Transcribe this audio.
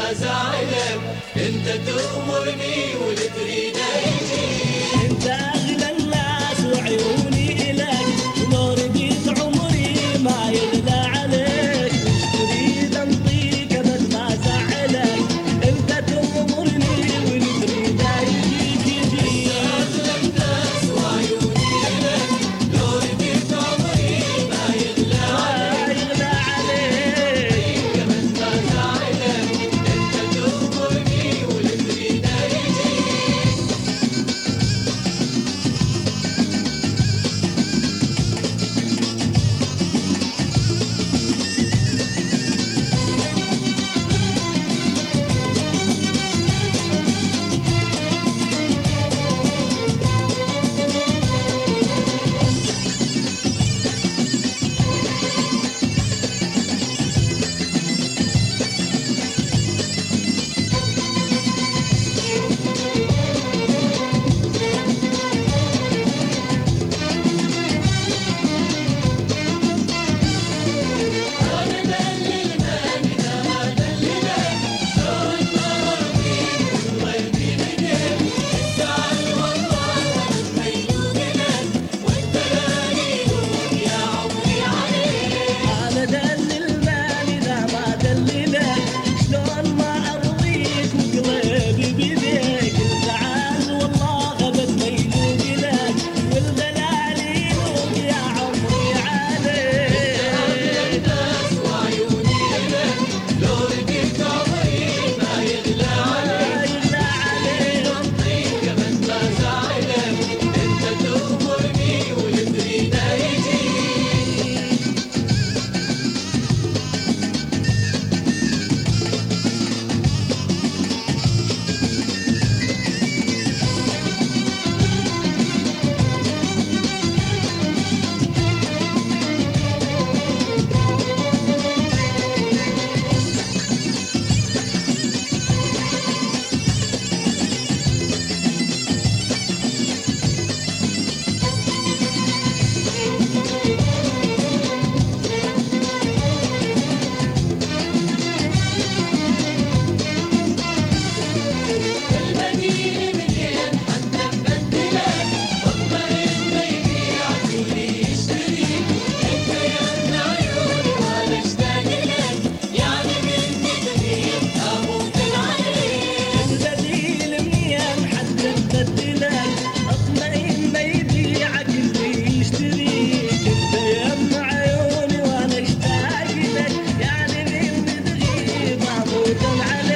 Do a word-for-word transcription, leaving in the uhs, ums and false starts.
ما زعلك، انت تأمرني واللي تريده يجي. انت اغلى الناس وعيوني الك، ولو رضيت عمري ما يغلى عليك. وش تريد انطيك ابد ما زعلك، انت تأمرني واللي تريده يجيك يجي. اغلى الناس وعيوني الك، لو رضيت عمري ما يغلى عليك. ما يغلى عليك ابد ما زعلك، انت تأمرني واللي تريده يجي. انا دلل مالي اذا ما دللك، شلون ما ارضيك وقلبي بيديك. الزعل والله ابد ما يلوق لك، والدلال يلوق يا عمري عليك. الناس وعيوني الك، لو رضيت عمري ما يغلى عليك. ما يغلى عليك انطيك ابد ما زعلك، انت تأمرني واللي تريده يجي. المدينة مليان حتى نبدلك، اطمئن ما يبيعك واللي يشتريك. انت يا ابن عيوني وانا اشتاق لك، يعني من تغيب اموت عليك. البديل منين حتى نبدلك، اطمئن ما يبيعك اللي يشتريك. انت يا ام عيوني وانا اشتاق لك، يعني من تغيب اموت عليك.